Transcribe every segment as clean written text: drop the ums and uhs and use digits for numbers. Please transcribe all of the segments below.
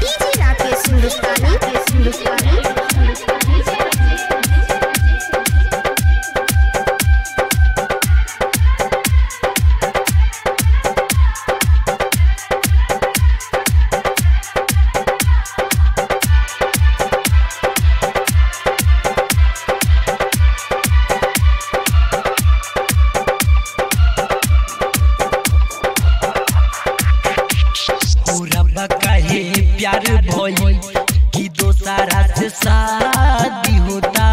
DJ Rakesh हिंदुस्तानी प्यार भइल कि दोसरा से शादी होता।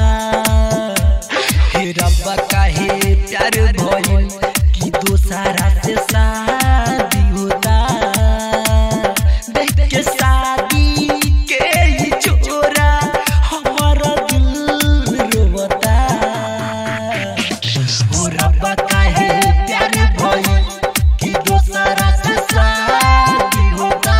हे रब्बा काहे प्यार भइल कि दोसरा से शादी होता। देख के शादी के ही छोरा हमारा दिल रोता। हो रब्बा काहे प्यार भइल कि दोसरा से शादी होता।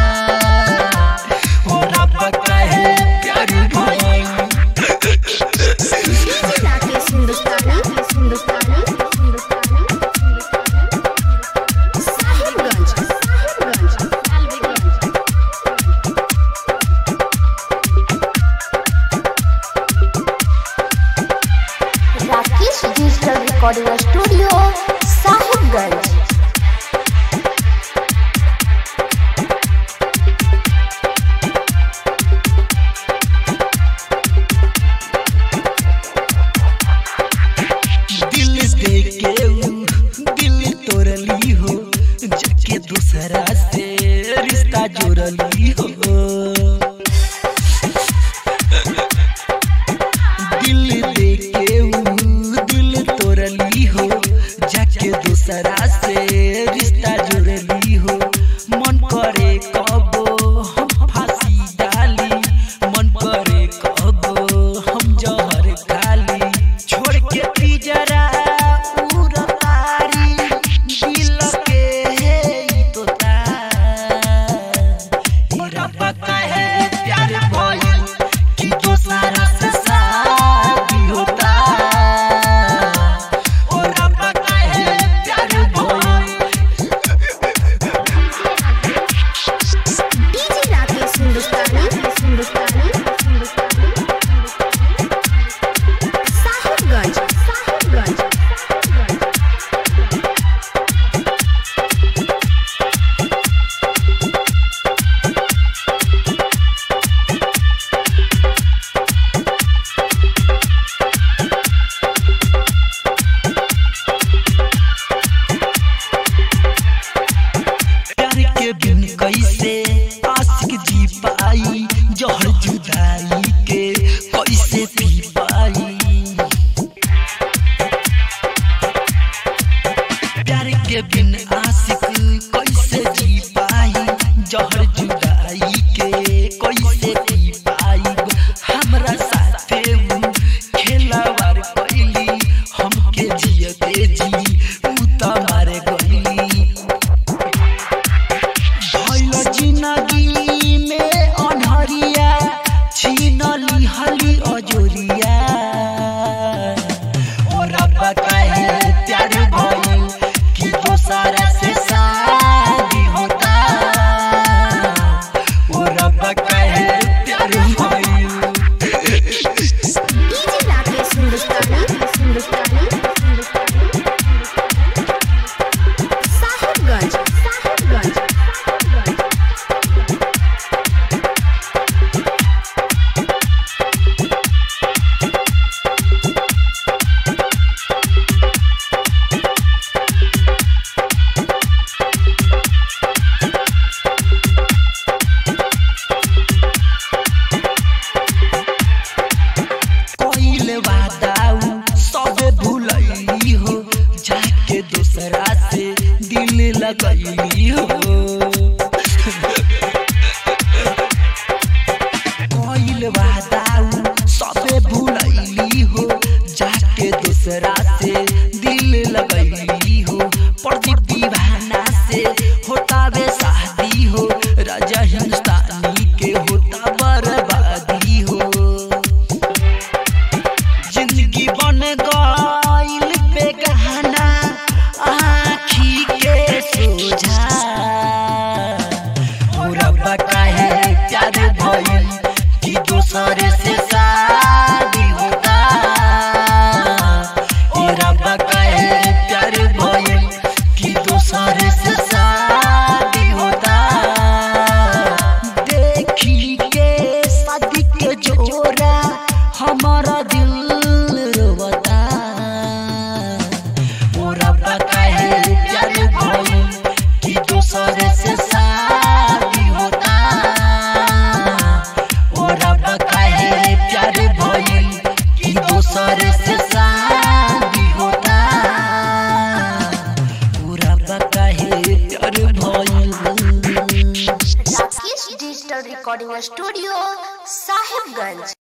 Rakesh digital recording studio Sahibganj. दिल तोड़ली हो जाके दूसरा से रिश्ता जोड़ली हो। दिल देके दिल तोड़ली हो जाके दूसरा से रिश्ता जोड़ली हो। मन करे कबो हम फांसी डाली, मन करे कबो हम जहर खाली। छोड़ के पिंजरा कैसे आशिक जी पाई, जहर जुदाई के कैसे पी पाई। प्यार के बिन आशिक कैसे जी पाई, जहर जुदाई के कैसे पी पाई। हमरा साथे खेलावार कैली, हमके जियते जी उता मारे गईली। जिंदगी में अनहरिया छीन लिहली अजोरिया। ओ रब्बा काहे प्यार भइल कि दोसरा से शादी होता। ओ रब्बा काहे प्यार भइल। डीजे राकेश हिंदुस्तानी साहिबगंज। दूसरा से दिल लगैली हो। कोइल वादा सबे भूलैली हो, जाके दूसरा से दिल लगैली हो। प्रदीप दीवाना से होता बे शादी हो, राजा हिंदुस्तानी के होता बर्बादी हो। जिंदगी बन गइल बेगाना आँखी के सोझा। दूसरे से शादी होता पूरा काहे प्यार भइल। Rakesh digital recording studio Sahibganj.